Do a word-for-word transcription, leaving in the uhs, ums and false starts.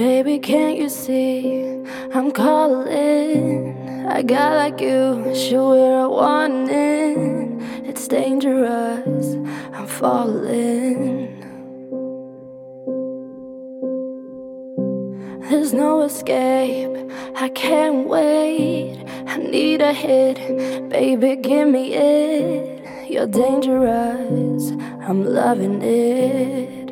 Baby, can't you see I'm calling? A guy like you should wear a warning. It's dangerous, I'm falling. There's no escape, I can't wait. I need a hit, baby, give me it. You're dangerous, I'm loving it.